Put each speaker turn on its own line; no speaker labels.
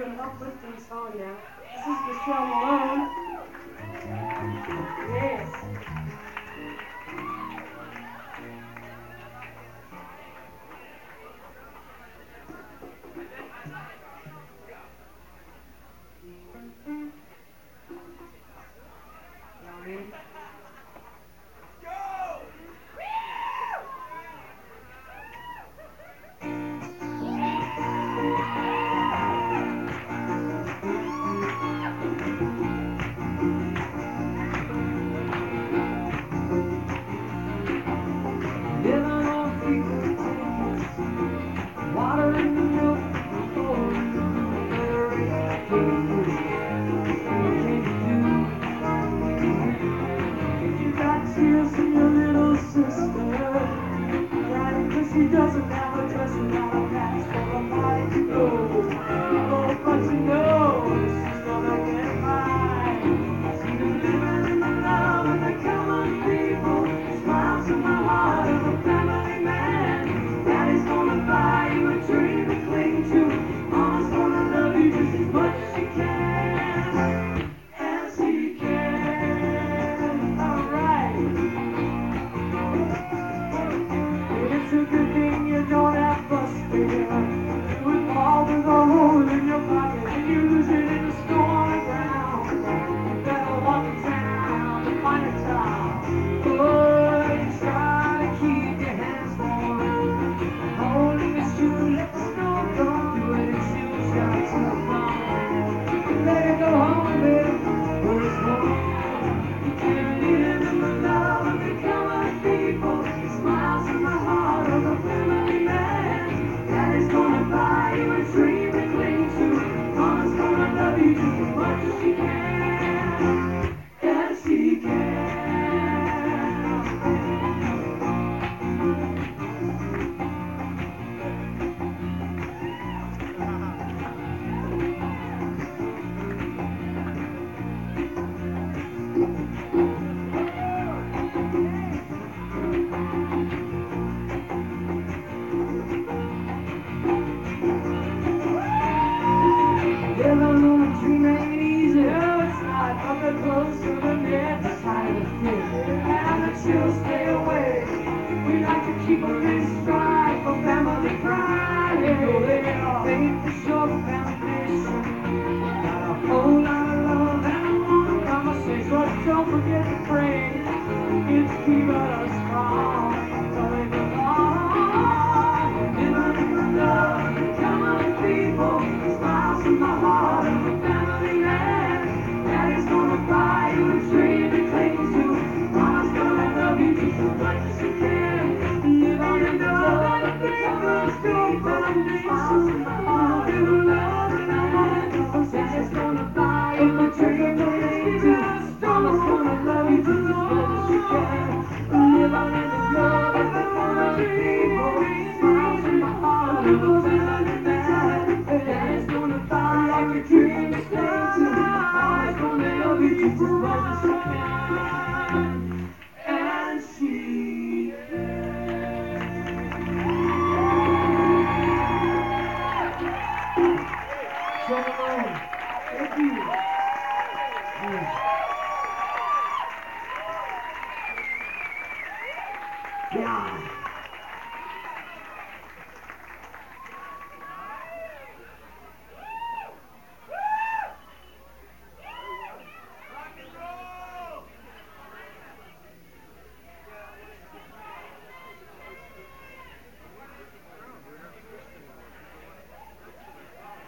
an uplifting song now. This is Michelle Malone. Yes. Y'all ready? She doesn't have a dress without a patch for a body to go. Oh, but you know she's gonna get by. She's living in the love of the common people. Smiles in the heart of a family man. Daddy's gonna buy you a dream to cling to. Mama's gonna love you just as much as she can. As she can. Alright. It's a good thing you don't have bus fare. With all with a hole in your pocket and you lose it in the snow on the ground. You better walk in town to find a job. Oh, you try to keep your hands warm. Holding the shoe, let the snow come through it and shoes got to the ground. Let it go home, baby, where it's warm. You can't live in the love of the common people. Smiles in the heart of a family man. Daddy's gonna buy you a dream to cling to. Mama's gonna love you just as much as she can. Yes, she can. Living on a dream ain't easy, oh, it's not. But the clothes to the net, the tight of fit, and the chills stay away. We like to keep them in stride for family pride. Yeah, faith is your foundation. Got a whole lot of love and a long conversation. But don't forget to pray. It's keeping us strong. Going along, living in the love of the common people. Smiles in the heart of a family man. Daddy's gonna buy you a dream to cling to. Mama's gonna love you just as much as she can. Live on in the love of the common people. Smiles in the heart of a family man. Daddy's gonna buy you a dream to cling to. Mama's gonna love you just as much as she can. Live on in the love of the common people. Smiles in the heart of a family man. Daddy's gonna buy you a dream to cling to. Mama's gonna love you just as much as she can. And she So Malone, thank you. Yeah.